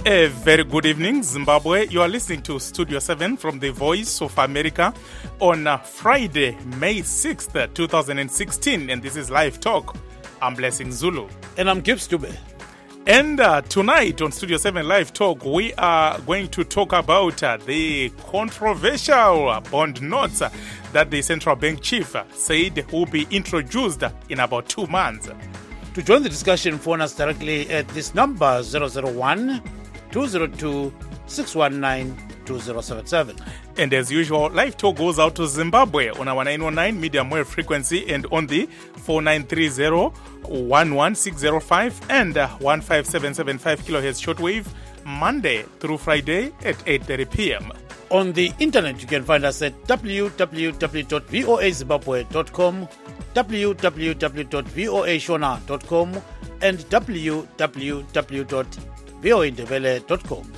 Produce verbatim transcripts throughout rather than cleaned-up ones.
A very good evening, Zimbabwe. You are listening to Studio seven from the Voice of America on uh, Friday, May sixth, twenty sixteen, and this is Live Talk. I'm Blessing Zulu. And I'm Gibbs Dube. And uh, tonight on Studio seven Live Talk, we are going to talk about uh, the controversial bond notes uh, that the central bank chief uh, said will be introduced in about two months. To join the discussion, phone us directly at this number, zero zero one, two zero two, six one nine, two zero seven seven. And as usual, Live Talk goes out to Zimbabwe on our nine one nine medium wave frequency and on the four nine three zero, one one six zero five and uh, one five seven seven five kilohertz shortwave, Monday through Friday at eight thirty p.m. On the internet, you can find us at w w w dot voa zimbabwe dot com, w w w dot voa shona dot com, and w w w dot voa ndebele dot com.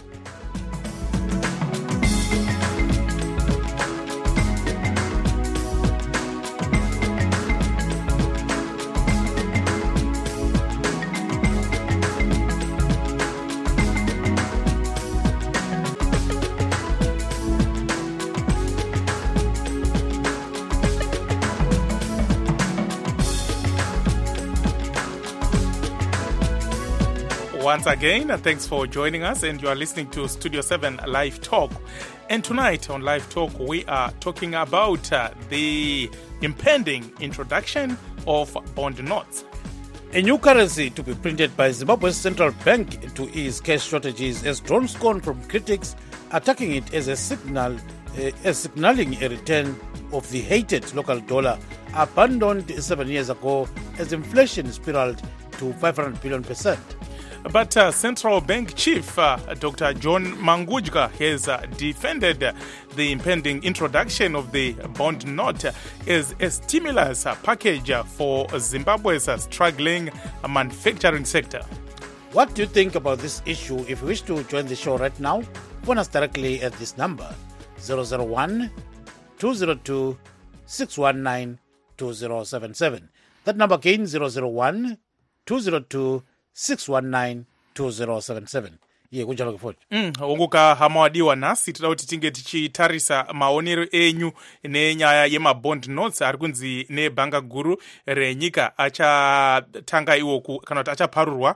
Once again, thanks for joining us, and you are listening to Studio seven Live Talk. And tonight on Live Talk, we are talking about uh, the impending introduction of bond notes. A new currency to be printed by Zimbabwe's central bank to ease cash shortages has drawn scorn from critics, attacking it as a signal, uh, as signaling a return of the hated local dollar, abandoned seven years ago as inflation spiraled to five hundred billion percent. But uh, Central Bank Chief uh, Doctor John Mangudya has uh, defended uh, the impending introduction of the bond note as a stimulus uh, package uh, for Zimbabwe's uh, struggling uh, manufacturing sector. What do you think about this issue? If you wish to join the show right now, phone us directly at this number, zero zero one, two zero two, six one nine, two zero seven seven. That number again, zero zero one, two zero two, six one nine, two zero seven seven. Ye kunjalo ke futhi. Mm, onguka hama wadiwa nasi tida kuti tinge tichitarisa maonero enyu nenyaya yema bond notes ari kunzi nebhanga guru renyika achatanga iwoku kana kuti achaparurwa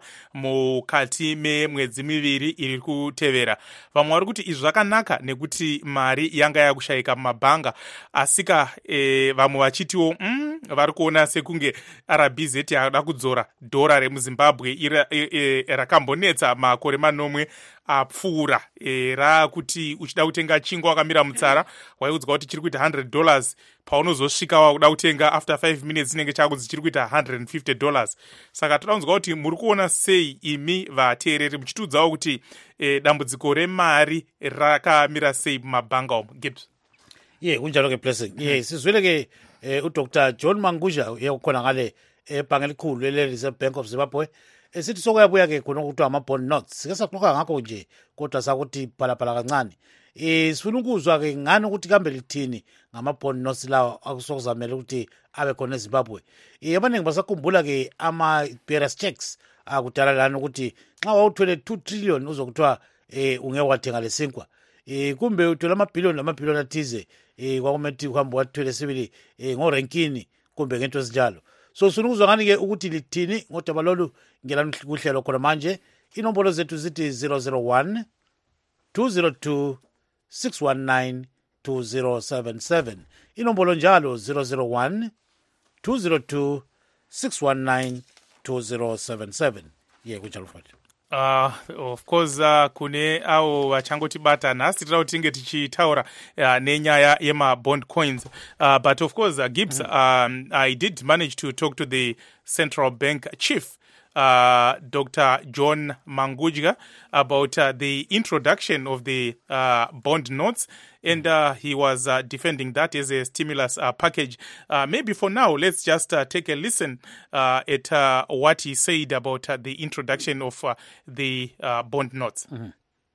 mukati memwedzi miviri iri kutevera. Vamwe vari kuti izvi zvakanaka nekuti mari yanga yakushayika mumabhanga, asika e, vamwe vachitiwo mm, vari kuona sekunge R B Z yada kudzora dhora remuZimbabwe ira e, e, rakambonetsa makore manomwe apfuura e, rakuti uchida kutenga chingwa wakamira mutsara waiudzwa kuti chiri kuita one hundred dollars, paunozosvika wakuda kutenga after five minutes inenge chakunzi chiri kuita one hundred fifty dollars. Saka toda kunzwa kuti muri kuona sei imi vateereri muchitiudzawo kuti e, dambudziko remari rakamira sei mumabhanga umo. Gibbs. Ye kunjalo ke Blessing. Ye sizwile ke eh, uDr John Mangudya uyakhona ngale ebhange elikhulu le-Reserve Bank of Zimbabwe. Esithi sokuyabuya ke khona ukuthi ama-bond notes sike saxoxa ngakho nje kodwa sakuthi phalaphala kancane. Eh sifuna ukuzwa ke ngani ukuthi kambe lithini ngama-bond notes lawa akusokuzamela ukuthi abe khona eZimbabwe. Eh abaningi basakhumbula ke ama-bearers checks akudala lana ukuthi nxa wawuthwele two trillion uzokuthiwa eh ungeke wathenga lesinkwa. Eh kumbe uthola amabhiliyoni lamabhiliyoni athize eh kwakumethi uhamba wathwele sibili eh ngorenkini kumbe ngento ezinjalo. So sifuna ukuzwa ngani ke ukuthi lithini ngodaba lolu ngelani kuhlelo khona manje. Inombolo zethu zithi zero zero one, two zero two, six one nine, two zero seven seven. Inombolo njalo zero zero one, two zero two, six one nine, two zero seven seven. Ye kunjalo futhi. Uh, of course uh, kune awo vachangotibata nhasi tira kuti tinge tichitaura uh, nenyaya yema-bond coins. Uh, but of course, uh, Gibbs, mm. um, I did manage to talk to the central bank chief, uh, Doctor John Mangudya, about uh, the introduction of the uh, bond notes. And uh, he was uh, defending that as a stimulus uh, package. Uh, maybe for now, let's just uh, take a listen uh, at uh, what he said about uh, the introduction of uh, the uh, bond notes. Mm-hmm.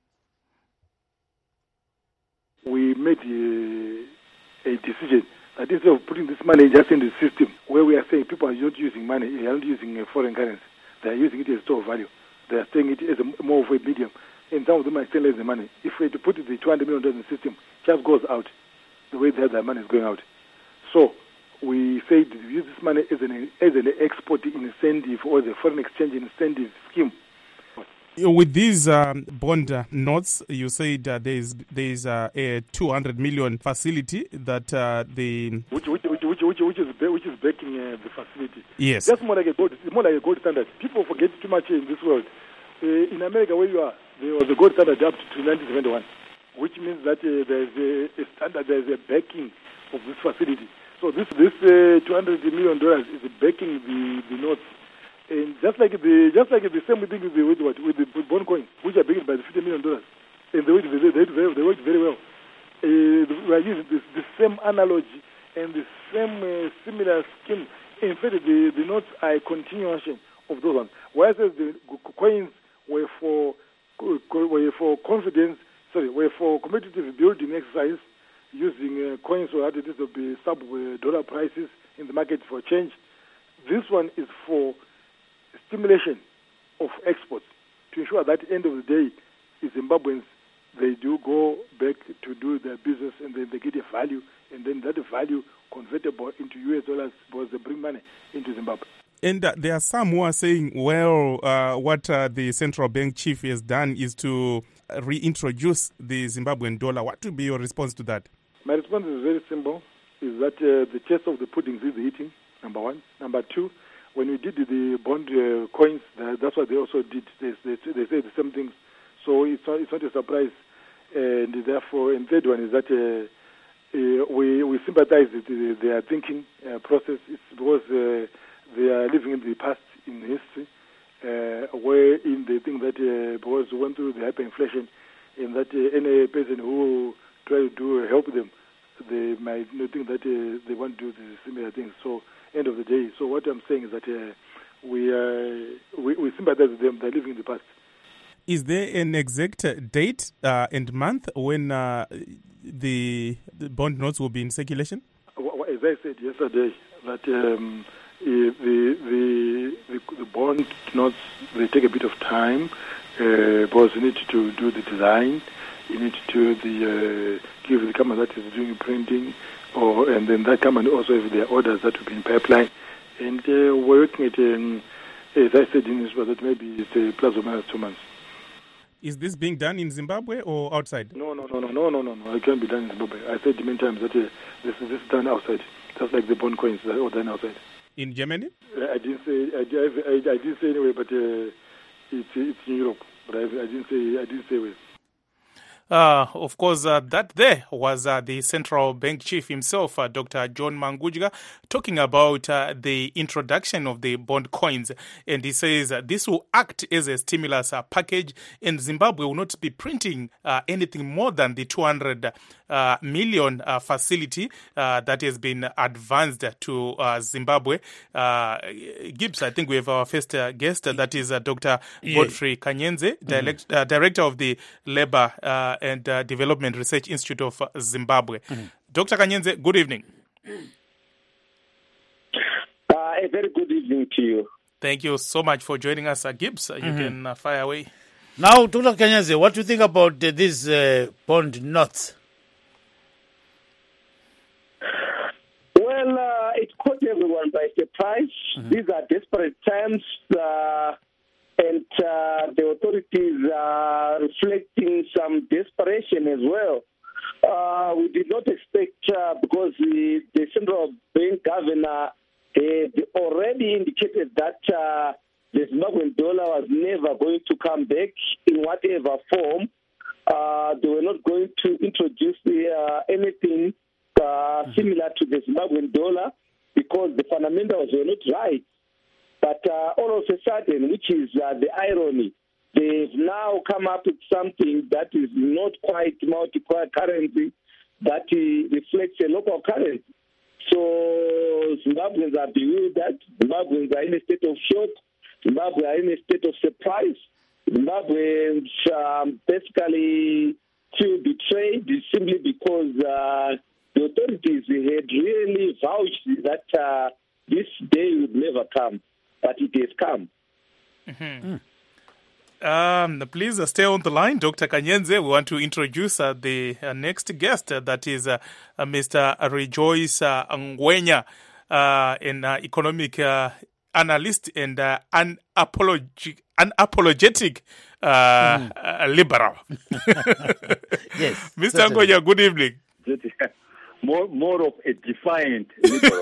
We made a, a decision that instead of putting this money just in the system, where we are saying people are not using money, they are not using a foreign currency, they are using it as store of value. They are saying it as a, more of a medium and some of them are still raising money. If we to put the two hundred million dollars in the system, just goes out the way that the money is going out. So we say to use this money as an as an export incentive or the foreign exchange incentive scheme. With these um, bond uh, notes, you said uh, there is there is uh, a two hundred million facility that uh, the which which which which which, which is which is backing uh, the facility. Yes, that's more like a gold, more like a gold standard. People forget too much in this world. Uh, in America, where you are, there was a gold standard up to nineteen seventy-one, which means that uh, there's a, a standard, there's a backing of this facility. So this this uh, two hundred million dollars is backing the the notes. And just like the just like the same thing with the with what with the bond coins, which are backed by the fifty million dollars, and they work they they they, they work very well. Uh, we are using this, the same analogy and the same uh, similar scheme. In fact, the the notes are a continuation of those ones. Whereas the coins were for were for confidence, sorry, were for competitive building exercise, using uh, coins or other to be sub dollar prices in the market for change. This one is for stimulation of exports to ensure that at the end of the day, the Zimbabweans, they do go back to do their business and then they get a value, and then that value convertible into U S dollars because they bring money into Zimbabwe. And uh, there are some who are saying, well, uh, what uh, the central bank chief has done is to reintroduce the Zimbabwean dollar. What would be your response to that? My response is very simple, is that uh, the taste of the pudding is eating, number one. Number two, when we did the bond uh, coins, uh, that's what they also did. They, they, they say the same things. So it's not, it's not a surprise. And therefore, and third one is that uh, uh, we, we sympathize with the, their thinking uh, process. It's because uh, they are living in the past in history, uh, wherein they think that uh, because we went through the hyperinflation, and that uh, any person who try to do help them, they might not think that uh, they want to do the similar things. So, end of the day. So what I'm saying is that uh, we, uh, we we sympathize with them. They're living in the past. Is there an exact date uh, and month when uh, the, the bond notes will be in circulation? As I said yesterday, that um, the, the the the bond notes, they take a bit of time uh, because you need to do the design, you need to the uh, give the company that is doing printing. Or, and then that company also have their orders that will be in pipeline. And uh, we're looking at, um, as I said in this, that maybe it's uh, plus or minus two months. Is this being done in Zimbabwe or outside? No, no, no, no, no, no, no, no. It can't be done in Zimbabwe. I said many times that uh, this, this is done outside, just like the bond coins that are done outside. In Germany? I didn't say, I, I, I didn't say anyway, but uh, it's, it's in Europe. But I, I didn't say, I didn't say where. Uh, of course, uh, that there was uh, the central bank chief himself, uh, Doctor John Mangudya, talking about uh, the introduction of the bond coins. And he says uh, this will act as a stimulus uh, package, and Zimbabwe will not be printing uh, anything more than the two hundred uh, million uh, facility uh, that has been advanced to uh, Zimbabwe. Uh, Gibbs, I think we have our first uh, guest, uh, that is uh, Doctor Yeah. Godfrey Kanyenze, direct, mm-hmm. uh, Director of the Labour uh, and uh, Development Research Institute of uh, Zimbabwe. Mm-hmm. Doctor Kanyenze, good evening. Uh, a very good evening to you. Thank you so much for joining us, uh, Gibbs. Uh, you mm-hmm. can uh, fire away. Now, Doctor Kanyenze, what do you think about uh, these uh, bond notes? Well, uh, it caught everyone by surprise. Mm-hmm. These are desperate times, uh, and uh, the authorities are reflecting some desperation as well. Uh, we did not expect, uh, because the, the central bank governor had already indicated that uh, the Zimbabwean dollar was never going to come back in whatever form. Uh, they were not going to introduce the, uh, anything uh, similar to the Zimbabwean dollar because the fundamentals were not right. But uh, all of a sudden, which is uh, the irony, they've now come up with something that is not quite multi-currency, that uh, reflects a local currency. So Zimbabweans are bewildered. Zimbabweans are in a state of shock. Zimbabwe are in a state of surprise. Zimbabweans um, basically feel betrayed simply because uh, the authorities had really vouched that uh, this day would never come, but it has come. Mm-hmm. Mm. Um, please uh, stay on the line, Doctor Kanyenze. We want to introduce uh, the uh, next guest. Uh, that is uh, uh, Mister Rejoice uh, Ngwenya, uh, an uh, economic uh, analyst and uh, unapologetic, unapologetic uh, mm. uh, liberal. Yes, Mister Ngwenya, good evening. More, more of a defiant liberal.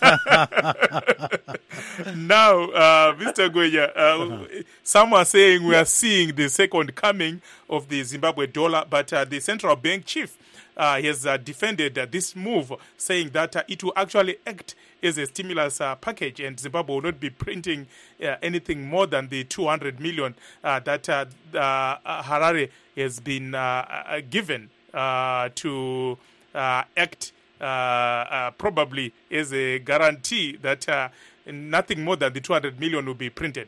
Now, uh, Mister Ngwenya, uh, some are saying we are seeing the second coming of the Zimbabwe dollar, but uh, the central bank chief uh, has uh, defended uh, this move, saying that uh, it will actually act as a stimulus uh, package, and Zimbabwe will not be printing uh, anything more than the two hundred million uh, that uh, uh, Harare has been uh, uh, given uh, to uh, act uh, uh, probably as a guarantee that uh, nothing more than the two hundred million will be printed.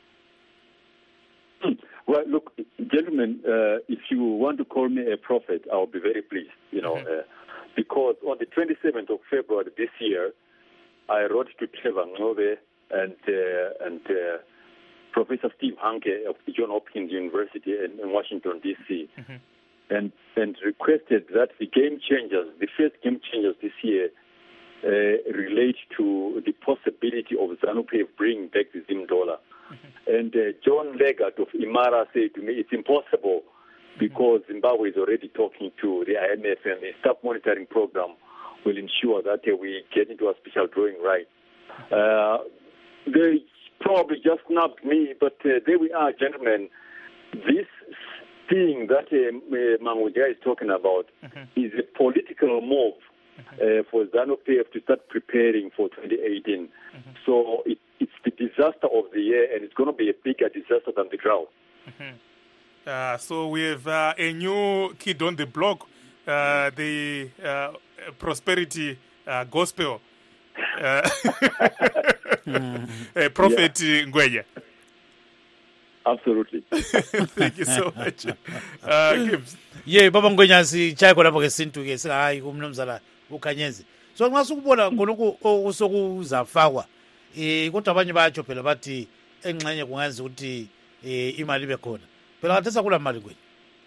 Well, look, gentlemen, uh, if you want to call me a prophet, I'll be very pleased, you know, mm-hmm. uh, because on the twenty-seventh of February this year, I wrote to Trevor Ngcobe and uh, and uh, Professor Steve Hanke of Johns Hopkins University in, in Washington, D C, mm-hmm. and and requested that the game changers, the first game changers this year, uh, relate to the possibility of ZANU-P F bringing back the Zim dollar. Mm-hmm. And uh, John Leggett of Imara said to me, it's impossible because mm-hmm. Zimbabwe is already talking to the I M F, and the staff monitoring program will ensure that uh, we get into a special drawing right. Uh, they probably just snubbed me, but uh, there we are, gentlemen. This thing that uh, Manguja is talking about mm-hmm. is a political move mm-hmm. uh, for ZANU-P F to start preparing for twenty eighteen. Mm-hmm. So it, it's the disaster of the year, and it's going to be a bigger disaster than the drought. Mm-hmm. Uh, so we have uh, a new kid on the block, uh, the uh, prosperity uh, gospel, uh, mm-hmm. uh, Prophet yeah. Ngwenya. Absolutely. Thank you so much. Uh, Gibbs. Yeah, Baba Ngwenya sichaye khona ke sintu ke singayi kumnumzana uKanyenze. So nxa sukubona khonokho osokuzafakwa eh kodwa abanye bayatsho phela bathi engxenye kungenza ukuthi eh imali ibe khona. Phela kathesa kula mali kweni.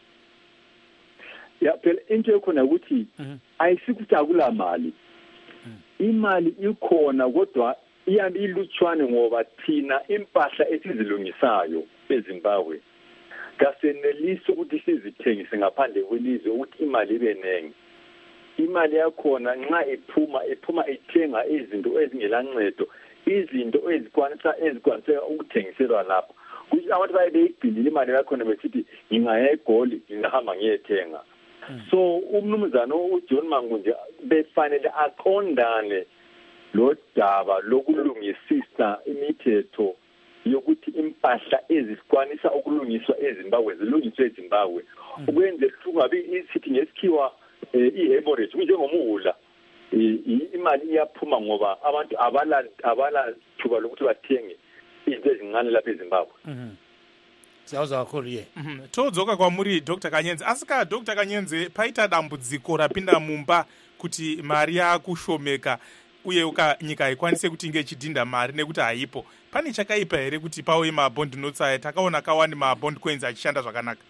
Ya phela into ekhona ukuthi ayisikuthi akula mali. Imali ikhona kodwa iyabe ilutshwane ngoba thina impahla esizilungisayo eZimbabwe kasenelisi ukuthi sizithengise ngaphandle kwelizwe ukuthi imali ibe nengi. Imali yakhona nxa iphuma iphuma ithenga izinto ezingelancedo, izinto ezikwanisa ezikwanisa ukuthengiselwa lapha. Kuthi abantu baye beyigcinile imali yakhona besithi ngingaya eGoli ngihamba ngiyethenga. So umnumzana uJohn Mangunja befanele aqondane lo daba lokulungisisa imithetho yokuthi impahla ezikwanisa ukulungiswa eZimbabwe zilungiswe eZimbabwe ukwenze kungabi isithi ngesikhiwa i-hemorrhage njengomula imali iyaphuma ngoba abantu abala abala thuba lokuthi bathenge izinto ezincane lapha eZimbabwe. Siyawuza kakhulu ye. Todzoka kwamuri Doctor Kanyenze. Asika Doctor Kanyenze paita dambudziko rapinda mumba kuti mari yakushomeka uye uka nyika ikwanise kuti inge chidinda mari nekuti haipo. Pane chakaipa here kuti pauye ma bond notes aya takaona kawani ma bond coins achishanda zvakanaka.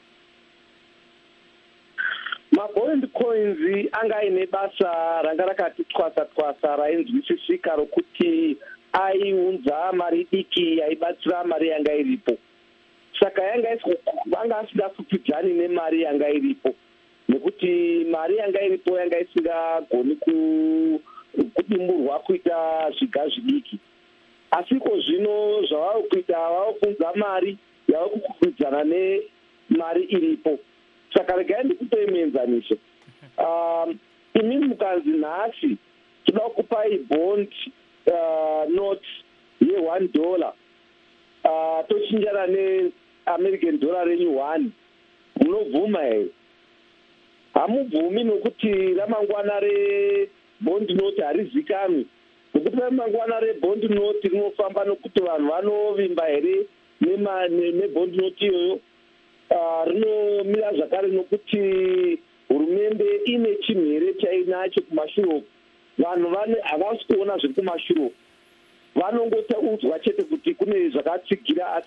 Ma bond coins anga ine basa ranga rakati twasa twasa rainzwisisika rokuti aiunza mari diki yaibatsira mari yanga iripo. Saka yanga vanga asida kupfidzani nemari yanga iripo. Nekuti mari yanga iripo yanga isingagoni ku kudimburwa kuita zviga zvidiki. Asiko zvino zvava kuita vava kunza mari yava kukwidzana nemari iripo. Saka regai ndikutoimenzanisha. Um, imi mukanzi nhasi toda kupai bond uh, note ye one dollar uh, tochinjana neamerican dollar renyu one, munobvuma here? Hamubvumi nokuti ramangwana rebond note harizikanwi. Nokuti ramangwana rebond note rinofamba nokuti vanhu vanovimba here nebond note iyoyo. Uh, rinomira zvakare nokuti hurumende ine chimhere chainacho kumashure. Vanhu vane havasi kuona zviri kumashure, vanongotaudzwa chete kuti kune zvakatsigira asi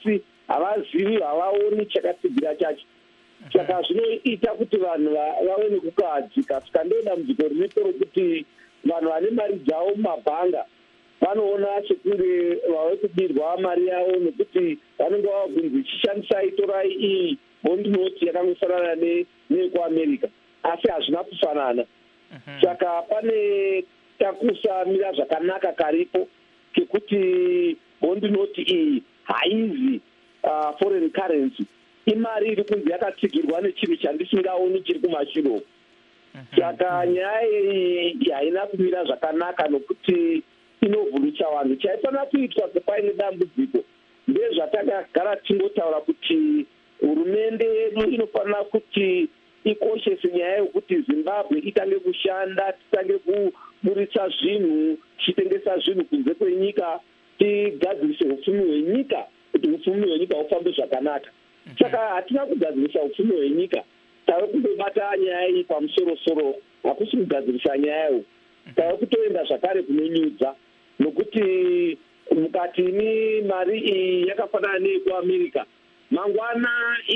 havazivi, havaoni chakatsigira chacho. Saka zvinoita kuti vanhu vave nekukahadzika. Saka ndo dambudziko rinoita rokuti vanhu vane mari dzavo mumabhanga vanoona sekunge vave kudirwa mari yavo, nekuti vanenge vava kunzi ichishandisai, torai iyi bondinoti yakangofanana neyekuamerica, asi hazvina kufanana. Saka pane takusamira zvakanaka karipo kekuti bondinoti iyi haizi uh, foreign currency, imari iri kunzi yakatsigirwa nechinhu chandisingaoni chiri kumashure. Saka nyaya iyi haina kumira zvakanaka nokuti inovhurutsa vanhu. Chaifanira kuitwa sepaine dambudziko ndezvatakagara tingotaura kuti hurumende yedu inofanira kuti ikoshese nyaya yokuti Zimbabwe itange kushanda, titange kuburitsa zvinhu, tichitengesa zvinhu kunze kwenyika, tigadzirise upfumi hwenyika kuti upfumi hwenyika hufambe zvakanaka. Saka hatina kugadzirisa upfumi hwenyika, tave kundobata nyaya iyi pamusoro-soro, hakusi kugadzirisa nyayayo. Tave kutoenda zvakare kunonyudza, nokuti mukati ni mari iyi yakafanana neyekuamerica, mangwana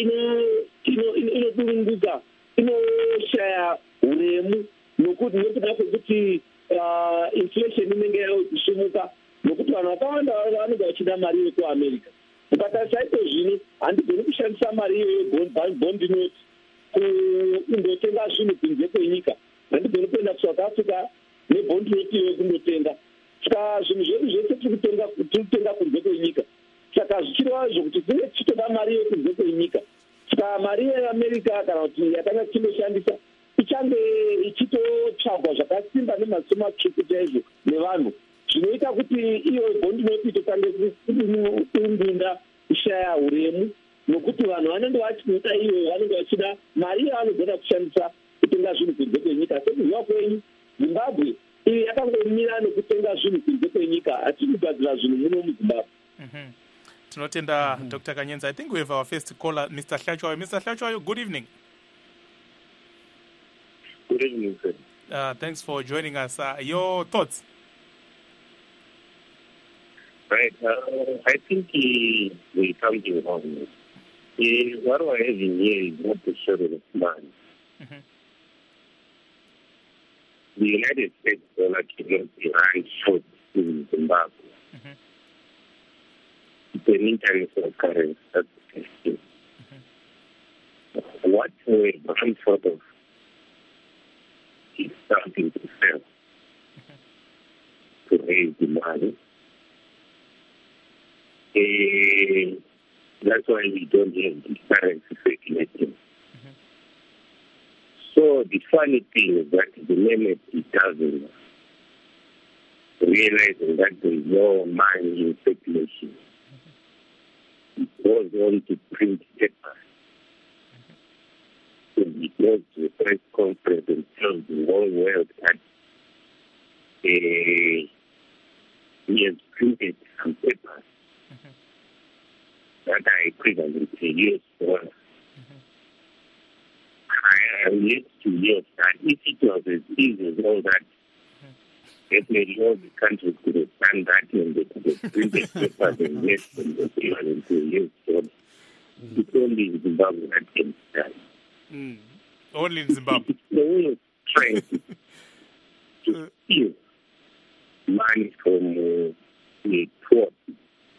inodurunguka, inoshaya huremu, nokuti nekuda kwekuti inflation inenge yakusumuka, nokuti vanhu vakawanda vanenge vachida mari yekuamerica. Ukatarisa ito zvino handigoni kushandisa mari iyoyo bondinoti kundotenga zvinhu kunze kwenyika, handigoni kuenda kuSouth Africa nebondinoti iyoyo kundotenga. Saka zvinhu zvedu zvese tirikutenga kunze kwenyika. Saka zvichireva zvokuti tinge tichitoda mari yekunze kwenyika. Saka mari yeAmerica kana kuti yatanga tichinoshandisa ichange ichitotsvagwa zvakasimba nemaziso matsvuku chaizvo nevanhu, zvinoita kuti iyo bondinoti itotange kumbinda kushaya huremu, nokuti vanhu vanenge vachinoita iyo, vanenge vachida mari yavanogona kushandisa kutenga zvinhu kunze kwenyika. Sekuziva kwenyu, Zimbabwe iyi yakangomira nekutenga zvinhu kunze kwenyika, hatiri kugadzira zvinhu muno muZimbabwe. Tinotenda Doctor Kanyenza. I think we have our first caller, Mister Hlachwayo. Mister Hlachwayo, good evening. Good evening, sir. Uh, thanks for joining us. Uh, your thoughts? Right. Uh, I think uh, there's something wrong. Uh, what we're having here is not the shadow of man. Mm-hmm. The United States dollar cannot be run short in Zimbabwe. Mm-hmm. It's an international currency. That's the thing. Mm-hmm. What we run short of is starting to sell mm-hmm. to raise the money. Uh, that's why we don't have the currency circulating. Mm-hmm. So the funny thing is that the moment it doesn't realizing that there is no money in circulation, mm-hmm. it goes on to print paper. Mm-hmm. So it goes to a press conference and tells the whole world that uh, he has printed some papers that are equivalent to U S dollar. Mm-hmm. I am yet to hear that if it was as easy as all that, mm-hmm. definitely all the countries could have done that and they could have printed papers and less than the equivalent to U S dollar. Mm-hmm. It's only in Zimbabwe that can be done. Mm. Only in Zimbabwe. It's the way of trying to, to steal money from uh, the poor people.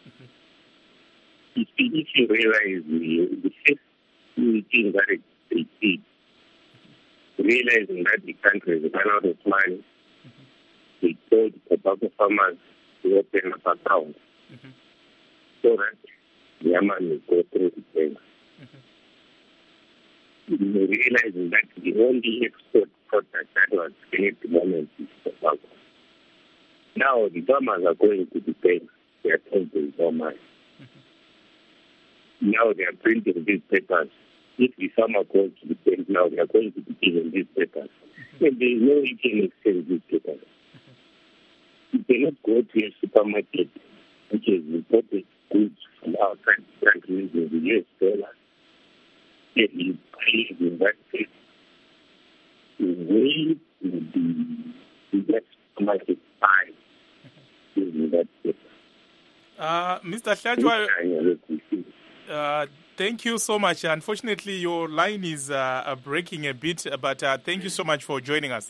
If you realize the, the first thing that it, it did, realizing that the country has run out of money, mm-hmm. they told tobacco farmers to open up accounts mm-hmm. so that their money will go through the bank. Mm-hmm. Realizing that the only export product that was in at the moment is tobacco. Now the farmers are going to the bank, they are told there is no money. Now they are printing these papers. If the farmer goes to the bank now, they are going to be given these papers. Mm-hmm. And there is no way you can exchange these papers. Mm-hmm. You cannot go to a supermarket which has imported goods from outside the country in the U S dollar and you buy in that place. The way the, the supermarket buy is in that paper. Uh, Mister Hlachwayo, Uh, thank you so much. Unfortunately, your line is uh, breaking a bit, but uh, thank you so much for joining us.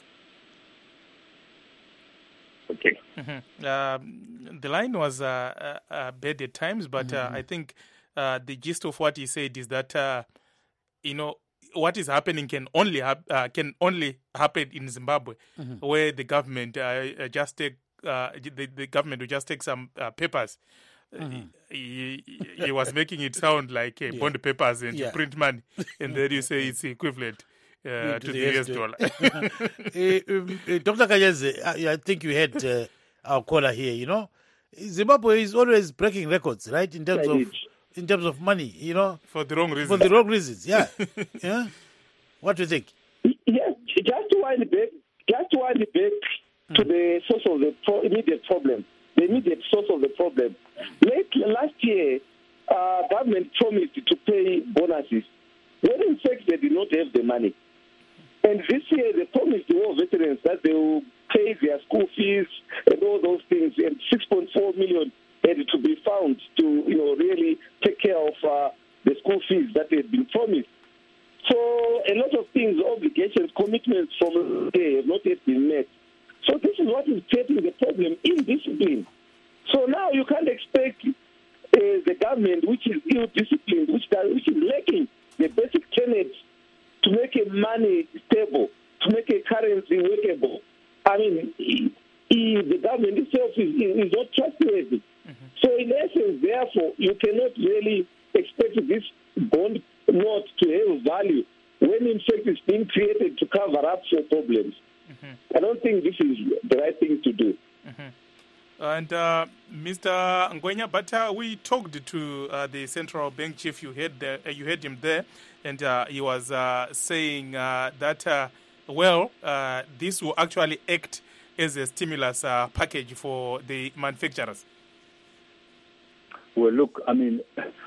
Okay. Mm-hmm. Um, the line was uh, uh, uh, bad at times, but uh, mm-hmm. I think uh, the gist of what he said is that uh, you know what is happening can only hap- uh, can only happen in Zimbabwe, mm-hmm. where the government uh, just take uh, the, the government will just take some uh, papers. Mm-hmm. He, he was making it sound like uh, yeah. bond papers and yeah. print money, and then you say it's equivalent uh, to, to the U S dollar. uh, um, uh, Doctor Kanyeze, I, I think you had uh, our caller here. You know, Zimbabwe is always breaking records, right? In terms of in terms of money, you know, for the wrong reasons. For the wrong reasons, yeah. Yeah. What do you think? Yes, just to wind back, just to wind back mm. to the source of the pro- immediate problem. The immediate source of the problem. Late last year, uh, government promised to pay bonuses, when in fact they did not have the money. And this year they promised the war veterans that they will pay their school fees and all those things, and six point four million had to be found to, you know, really take care of uh, the school fees that had been promised. So a lot of things, obligations, commitments from there have not yet been met. So this is what is creating the problem, indiscipline. So now you can't expect uh, the government, which is ill-disciplined, which, which is lacking the basic tenets to make a money stable, to make a currency workable. I mean, he, he, the government itself is, is not trustworthy. Mm-hmm. So in essence, therefore, you cannot really expect this bond note to have value when in fact it's being created to cover up for problems. Mm-hmm. I don't think this is the right thing to do. Mm-hmm. And uh, Mister Ngwenya, but uh, we talked to uh, the central bank chief. You heard the, uh, you heard him there, and uh, he was uh, saying uh, that uh, well, uh, this will actually act as a stimulus uh, package for the manufacturers. Well, look, I mean,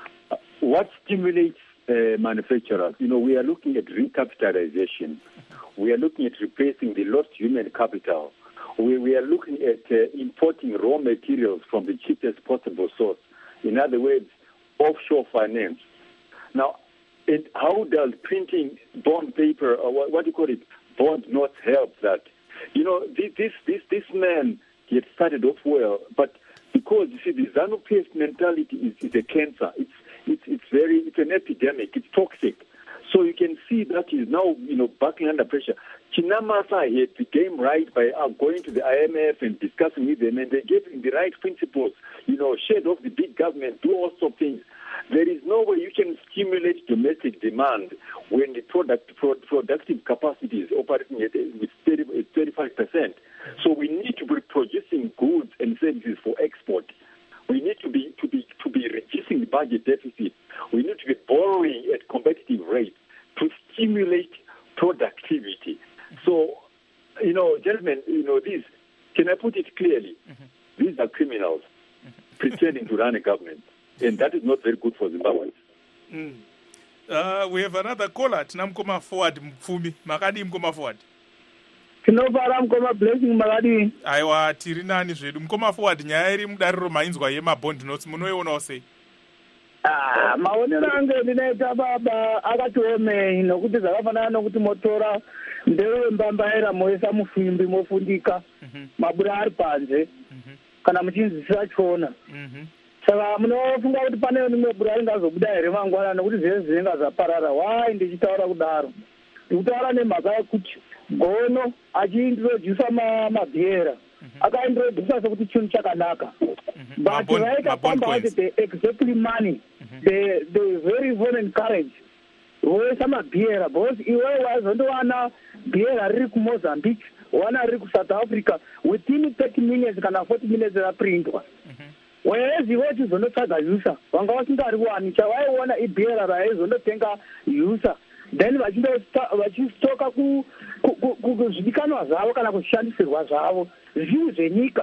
what stimulates uh, manufacturers? You know, we are looking at recapitalization. We are looking at replacing the lost human capital. We, we are looking at uh, importing raw materials from the cheapest possible source. In other words, offshore finance. Now, it, how does printing bond paper, or what, what do you call it, bond notes help that? You know, this this this, this man, he had started off well, but because, you see, the ZANU-P F mentality is, is a cancer. It's, it's, it's, very, it's an epidemic. It's toxic. So you can see that he's now, you know, buckling under pressure. Chinamasa had the game right by uh, going to the I M F and discussing with them, and they gave him the right principles, you know, shed off the big government, do all sorts of things. There is no way you can stimulate domestic demand when the product pro- productive capacity is operating at with thirty-five percent. So we need to be producing goods and services for export. We need to be to be to be reducing the budget deficit. We need to be borrowing at competitive rates to stimulate productivity. So, you know, gentlemen, you know, these, can I put it clearly? Mm-hmm. These are criminals mm-hmm. pretending to run a government, and that is not very good for Zimbabwe. Mm. Uh, we have another caller. Tinamkoma forward Mfumi. Makadi mkoma forward. Tinobara mkoma blessing makadi. Aiwa tiri nani zvedu mkoma forward nyaya iri mudariro mainzwa yemabond notes munoiona sei? Ah, maonero angu ndinoita baba akatiomei nokuti zvakafanana nokuti motora ndewe mbambaira moisa mufimbi mofundika mabura ari panze kana muchinzwisisa chona. Saka munofunga kuti pane rimwe bura ringazobuda here mangwana nokuti zvese zvinenge zvaparara. Wai ndichitaura kudaro ndikutaura nemhaka yekuti gono achiintrodusa mabhiera akaintrodusa sekuti chinhu chakanaka. But vaita pamba kuti the exactly money, the the very foreign currency voisa mabhiera, because iwe wazondowana bhiera riri kuMozambique, wana riri kuSouth Africa within thirty minutes kana forty minutes raprintwa. Whereas iwe chizondotsvaga user vanga vasingariwani chavaiona ibhiera raizondotenga user, then vachistoka kuzvidikanwa zvavo kana kushandisirwa zvavo zvinhu zvenyika.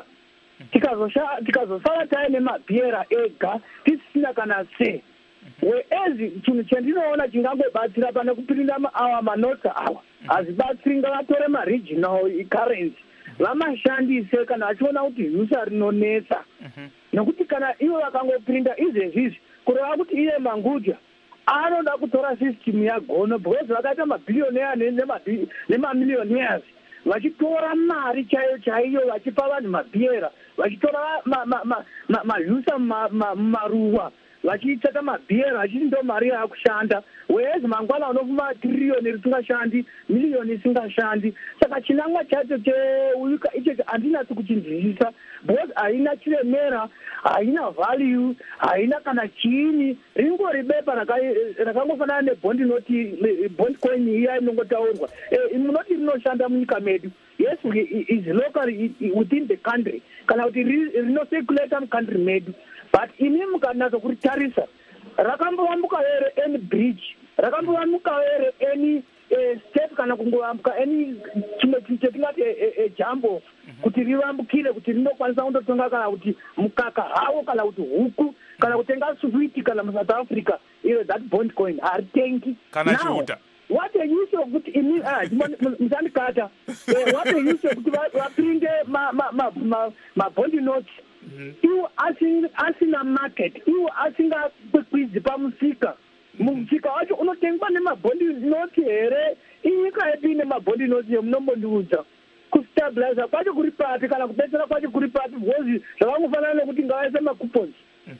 Tikazosara taine mabhiera ega tisina kana se. Whereas chinhu chendinoona chingangobatsira pane kupinda awa manota awa hazibatsiri, ngavatore maregional currency vamashandise kana vachiona kuti user rinonetsa. Nokuti kana ivo vakangopinda izvezvizvi kureva kuti iye Manguja anoda kutora system yagono because vakaita mabillionaire nemamillionaires vachitora mari chaiyo chaiyo vachipa vanhu mabhiera vachitora majusa mumaruwa vachitsvaka mabhiera vachiti ndo mari yakushanda whereas mangwana unofuma tiriyoni risingashandi miliyoni isingashandi saka chinangwa chacho cheuka icho handinatsi kuchinzwisisa because haina chiremera haina value haina kana chiini ringori bepa rakangofanana nebondi noti bond coin iya inongotaurwa munoti rinoshanda munyika medu yes is local within the country kana kuti rinoseculator mucountry medu but ini mukanatsa kuritarisa rakambovambuka here any bridge rakambovambuka here any step kana kungovambuka any chimwe chetingati ejambo kuti rivambukire kuti rinokwanisa kundotonga kana kuti mukaka hawo kana kuti huku kana kutenga switi kana muSouth Africa iyo that bond coin haritengi kana chiuta what a use of kuti ini ah muzandikata what a use of kuti vapinde ma ma ma ma bond notes iwo asina market iwo asingakwikwidzi pamusika musika wacho unotengwa nemabhondi noti here inyika yedu ine mabhondi noti yemunombondiudza kustabiliza kwacho kuri papi kana kubetsera kwacho kuri papi because zvakangofanana nekuti ngavaise macoupons.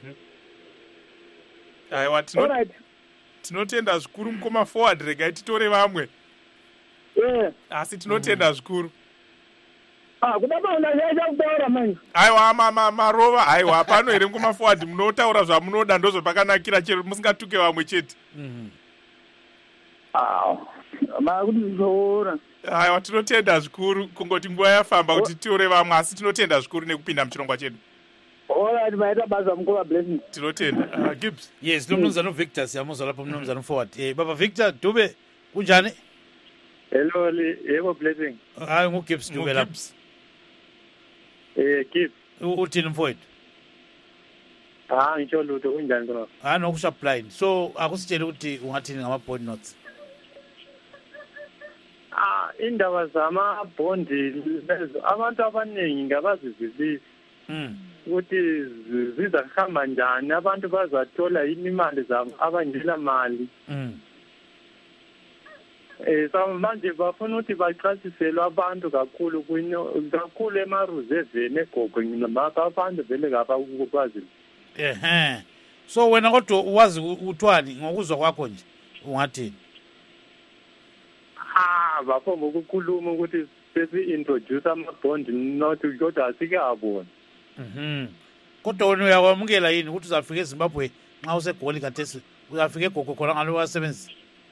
aiwa tinotenda zvikuru mukoma forward regai titore vamwe asi tinotenda zvikuru. Ah, kuda maona yaja kutaura manje. Aiwa mama marova aiwa pano here ngoma forward munotaura zvamunoda ndozvo pakanakira chero musingatuke vamwe chete. Mhm. Ah, ma kuti zvoora. Aiwa tinotenda zvikuru kungoti nguva yafamba kuti tiore vamwe asi tinotenda zvikuru nekupinda muchirongwa chedu. Alright, maita basa mukova blessing. Tinotenda. Uh, Gibbs. Yes, nomnumzana Victor siyamuzwa lapha nomnumzana forward. Eh baba Victor Dube kunjani? Hello, yebo blessing. Hayi ngo Gibbs Dube lapha. Eh Gibbs. Uthini mfowethu? Ah ngitsho lutho kunjani khona? Ah no kusupply. So akusitshela ukuthi ungathini ngama bond notes. Ah indaba zama bond lezo abantu abaningi ngabazizilisa. Mm. Ukuthi ziza kuhamba njani abantu bazathola imali zabo abangela mali. Mm. Eh so manje bafuna ukuthi baqashiselwe abantu kakhulu kwino kakhulu emaruzeveni egogo ngimapha abantu vele ngapha ukwazi. Ehhe. So wena kodwa uwazi uthwani ngokuzwa kwakho nje ungathini? Ah bafo ngokukhuluma ukuthi sesi introduce ama bond not kodwa asike abona. Mhm. Kodwa wena uyakwamukela yini ukuthi uzafika eZimbabwe nxa usegoli kathesi uzafika egogo khona ngalo wasebenza?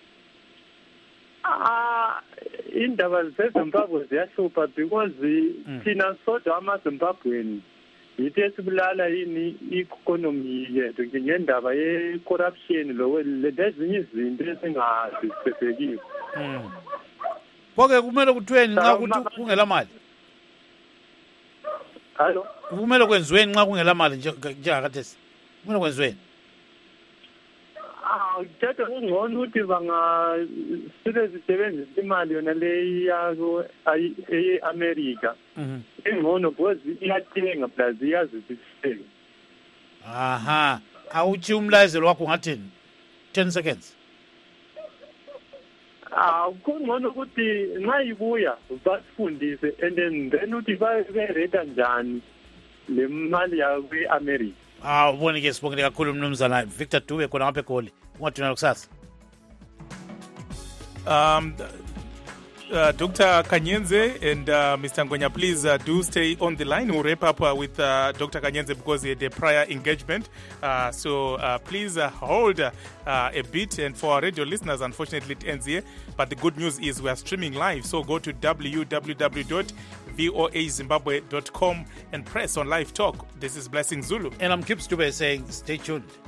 Ah indaba zeZimbabwe ziyahlupha because thina sodwa amaZimbabweni yithi esibulala yini economy yethu ngendaba ye corruption lo lezinye izinto esingazisesekile. Mhm. Konke kumele kuthweni nxa ukuthi kungela mali. Hallo. Kumele kwenziweni nxa kungela mali njengakathesi. Kumele kwenziweni. Ah, thetha kungcono ukuthi banga sile zisebenzisa imali yona leyi yako eAmerica. Mhm. Ingcono because iyathenga plus iyazisisela. Aha. Awuthi umlayezelo wakho ngathini? ten seconds. Ah, kungcono ukuthi nxa ibuya basifundise and then then uthi bayireta njani le mali yakwe eAmerica. Ah, ubone ke sibongile kakhulu mnumzana Victor Dube khona ngapha eGoli. Ungathina kusasa. Um Uh, Doctor Kanyenze and uh, Mister Ngonya, please uh, do stay on the line. We'll wrap up uh, with uh, Doctor Kanyenze because he had a prior engagement. Uh, so uh, please uh, hold uh, uh, a bit. And for our radio listeners, unfortunately, it ends here. But the good news is we are streaming live. So go to w w w dot voa zimbabwe dot com and press on live talk. This is Blessing Zulu. And I'm Gibbs Dube saying stay tuned.